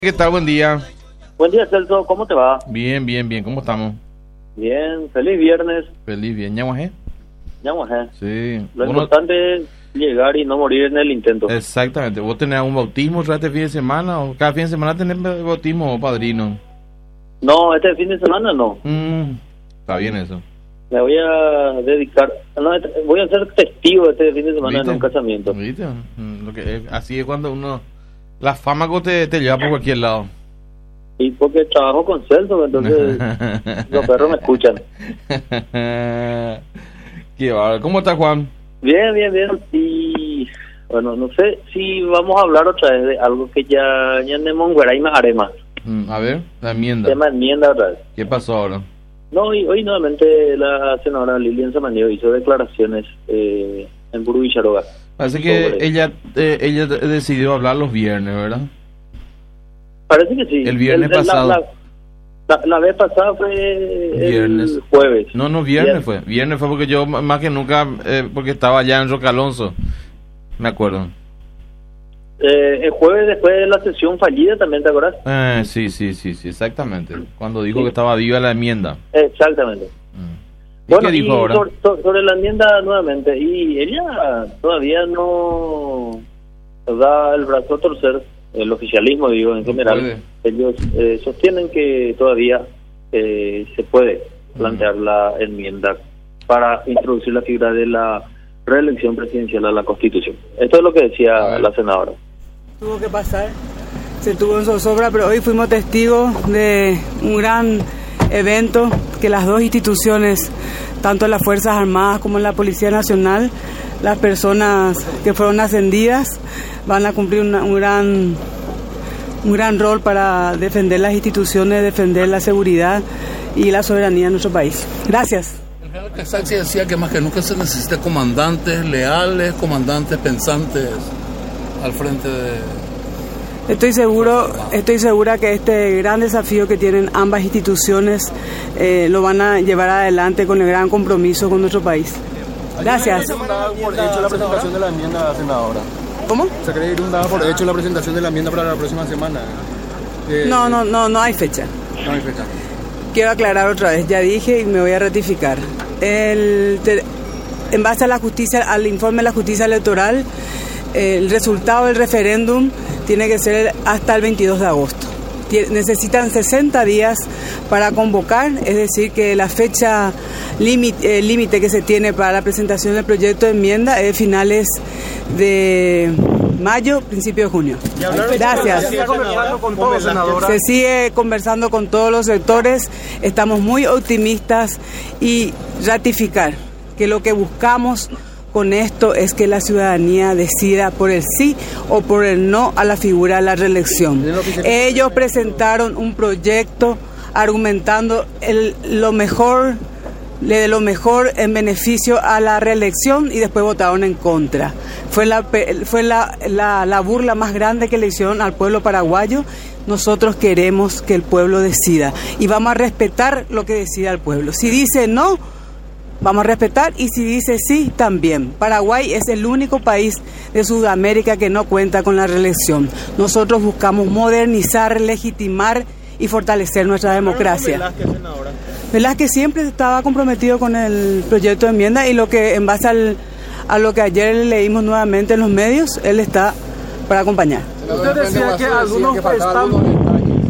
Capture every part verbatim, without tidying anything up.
¿Qué tal? Buen día. Buen día, Celso. ¿Cómo te va? Bien, bien, bien. ¿Cómo estamos? Bien. Feliz viernes. Feliz, bien. ¿Ñaguajé? Ñaguajé. Sí. Lo Uno... importante es llegar y no morir en el intento. Exactamente. ¿Vos tenés un bautismo este fin de semana? ¿O cada fin de semana tenés bautismo o padrino? No, este fin de semana no. Mm, está bien eso. Me voy a dedicar... No, voy a ser testigo este fin de semana ¿Viste? en un casamiento. ¿Viste? Lo que es, así es cuando uno... La fama te, te lleva por cualquier lado. Y porque trabajo con Celso, entonces los perros me escuchan. Qué bárbaro. ¿Cómo está, Juan? Bien, bien, bien. Y bueno, no sé si vamos a hablar otra vez de algo que ya ya tenemos en Guaraima Arema. Mm, a ver, la enmienda. Tema enmienda otra vez. ¿Qué pasó ahora? No, hoy, hoy nuevamente la senadora Lilian Samaniego hizo declaraciones eh, en Burú Villaroga. Parece que ella eh, ella decidió hablar los viernes, ¿verdad? Parece que sí. El viernes el, el, pasado. La, la, la, la vez pasada fue viernes. El jueves. No, no, viernes fue. Viernes fue porque yo más que nunca, eh, porque estaba allá en Roque Alonso, me acuerdo. Eh, el jueves después de la sesión fallida también, ¿te acuerdas? Eh, sí, sí, sí, sí, exactamente. Cuando dijo sí. que estaba viva la enmienda. Exactamente. Mm. ¿Y Bueno, qué dijo y ahora? Sobre, sobre la enmienda nuevamente, y ella todavía no da el brazo a torcer, el oficialismo, digo, en general. Ellos eh, sostienen que todavía eh, se puede plantear mm. la enmienda para introducir la figura de la reelección presidencial a la Constitución. Esto es lo que decía la senadora. Tuvo que pasar, se tuvo en zozobra, pero hoy fuimos testigos de un gran evento que las dos instituciones, tanto en las Fuerzas Armadas como en la Policía Nacional, las personas que fueron ascendidas van a cumplir una, un gran un gran rol para defender las instituciones, defender la seguridad y la soberanía de nuestro país. Gracias. El general Casaxi decía que más que nunca se necesita comandantes leales, comandantes pensantes al frente de... Estoy seguro, estoy segura que este gran desafío que tienen ambas instituciones eh, lo van a llevar adelante con el gran compromiso con nuestro país. Gracias. ¿Se cree por hecho la presentación de la enmienda, senadora? ¿Cómo? ¿Se cree ir un dado por hecho la presentación de la enmienda para la próxima semana? Eh, no, no, no, no hay fecha. No hay fecha. Quiero aclarar otra vez, ya dije y me voy a ratificar. El, en base a la justicia, al informe de la justicia electoral, el resultado del referéndum tiene que ser hasta el veintidós de agosto. Necesitan sesenta días para convocar, es decir, que la fecha límite eh, límite que se tiene para la presentación del proyecto de enmienda es finales de mayo, principio de junio. Gracias. Se sigue conversando con todos, senadora. Se sigue conversando con todos los sectores, estamos muy optimistas y ratificar que lo que buscamos con esto es que la ciudadanía decida por el sí o por el no a la figura de la reelección. Ellos presentaron un proyecto argumentando el, lo mejor, de lo mejor en beneficio a la reelección y después votaron en contra. Fue la, fue la, la, la burla más grande que le hicieron al pueblo paraguayo. Nosotros queremos que el pueblo decida y vamos a respetar lo que decida el pueblo. Si dice no, vamos a respetar, y si dice sí, también. Paraguay es el único país de Sudamérica que no cuenta con la reelección. Nosotros buscamos modernizar, legitimar y fortalecer nuestra democracia. Velázquez, senadora. Velázquez siempre estaba comprometido con el proyecto de enmienda y lo que en base al, a lo que ayer leímos nuevamente en los medios, él está para acompañar. Usted decía que algunos están...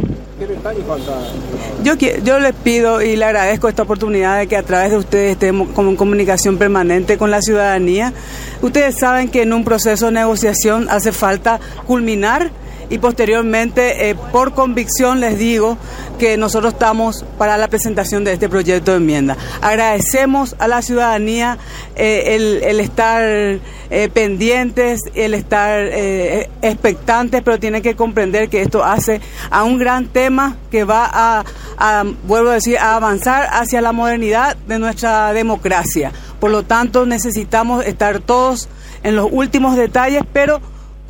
Yo, yo les pido y le agradezco esta oportunidad de que a través de ustedes estemos en comunicación permanente con la ciudadanía. Ustedes saben que en un proceso de negociación hace falta culminar y posteriormente, eh, por convicción, les digo que nosotros estamos para la presentación de este proyecto de enmienda. Agradecemos a la ciudadanía eh, el, el estar eh, pendientes, el estar eh, expectantes, pero tienen que comprender que esto hace a un gran tema que va a, a, vuelvo a decir, a avanzar hacia la modernidad de nuestra democracia. Por lo tanto, necesitamos estar todos en los últimos detalles, pero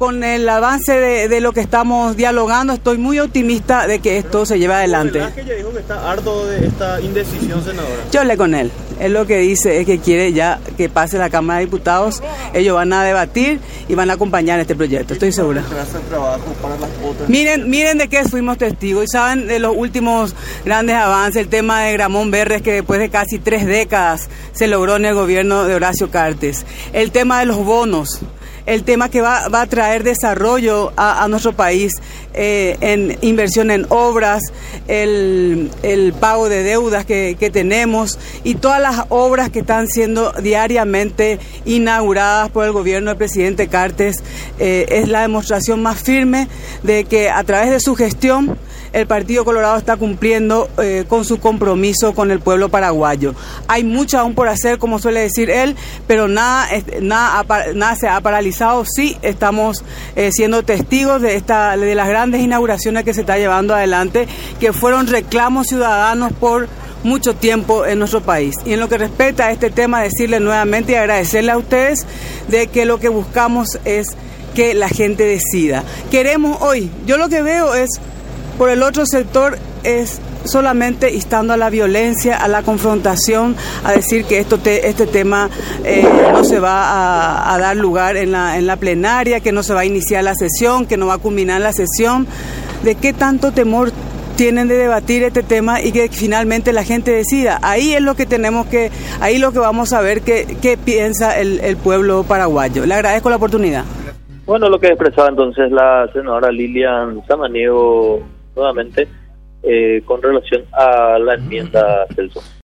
con el avance de, de lo que estamos dialogando, estoy muy optimista de que esto se lleve adelante. Velázquez ya dijo que está harto de esta indecisión, senadora. Yo hablé con él. Él lo que dice es que quiere ya que pase la Cámara de Diputados. Ellos van a debatir y van a acompañar este proyecto, estoy segura. Miren, miren de qué fuimos testigos y saben de los últimos grandes avances, el tema de Gramón Berres, que después de casi tres décadas se logró en el gobierno de Horacio Cartes. El tema de los bonos. El tema que va, va a traer desarrollo a, a nuestro país eh, en inversión en obras, el, el pago de deudas que, que tenemos y todas las obras que están siendo diariamente inauguradas por el gobierno del presidente Cartes, eh, es la demostración más firme de que a través de su gestión el Partido Colorado está cumpliendo eh, con su compromiso con el pueblo paraguayo. Hay mucho aún por hacer, como suele decir él, pero nada, nada, nada se ha paralizado. Sí, estamos eh, siendo testigos de esta, de las grandes inauguraciones que se está llevando adelante, que fueron reclamos ciudadanos por mucho tiempo en nuestro país. Y en lo que respecta a este tema, decirle nuevamente y agradecerle a ustedes de que lo que buscamos es que la gente decida. Queremos hoy, yo lo que veo es, por el otro sector, es solamente instando a la violencia, a la confrontación, a decir que esto te, este tema eh, no se va a, a dar lugar en la, en la plenaria, que no se va a iniciar la sesión, que no va a culminar la sesión. ¿De qué tanto temor tienen de debatir este tema y que finalmente la gente decida? Ahí es lo que tenemos que, ahí lo que vamos a ver qué, qué piensa el, el pueblo paraguayo. Le agradezco la oportunidad. Bueno, lo que expresaba entonces la senadora Lilian Samaniego nuevamente eh, con relación a la enmienda Celso.